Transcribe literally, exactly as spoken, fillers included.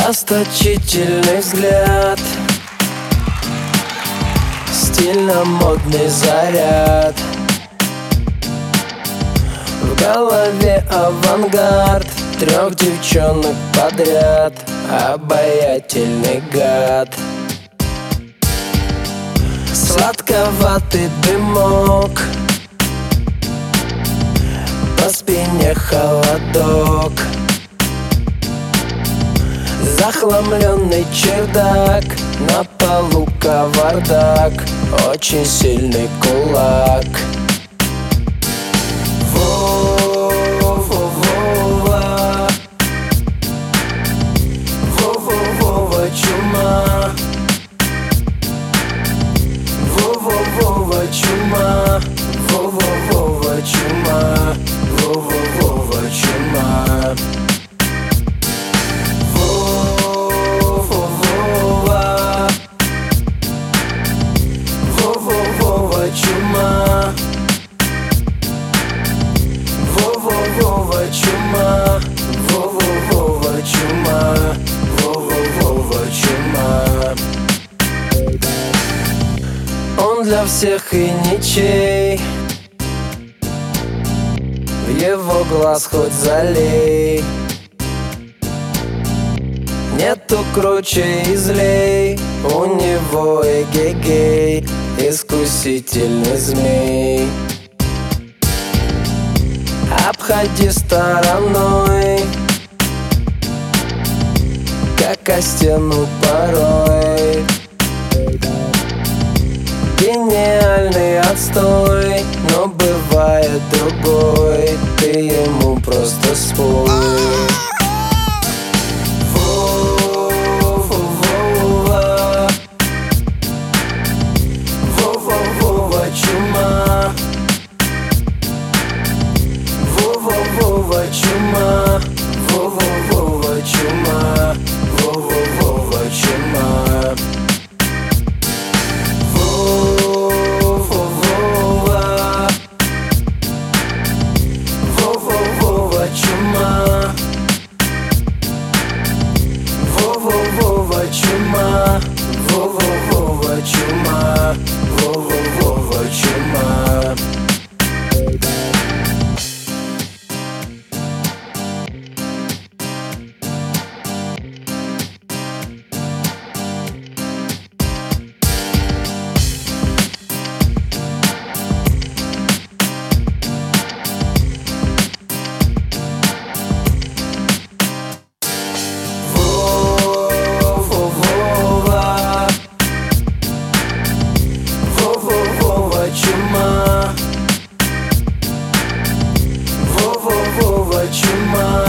Расточительный взгляд, стильно-модный заряд, в голове авангард, трех девчонок подряд, обаятельный гад. Сладковатый дымок, по спине холодок, захламленный чердак, на полу кавардак, очень сильный кулак. Во-во-во-во, во-во-во-во чума, во-во-во-во чума, во-во-во-во чума, во-во-во-во чума. Во-во-во-во чума, во-во-во-во чума, во-во-во-во чума. Он для всех и ничей, в его глаз хоть залей. Нету круче и злей, у него эгегей, искусительный змей. Обходи стороной, как о стену порой. Гениальный отстой, но бывает другой, ты ему просто спой. Во-во-во-во, во-во-во-во чума, во-во-во-во чума, во-во-во-во чума, во-во-во-во чума. Во-во-во-во чума, во-во-во-во чума, во-во-во-во чума, во-во-во-во чума. Чума, во-во-во-во чума.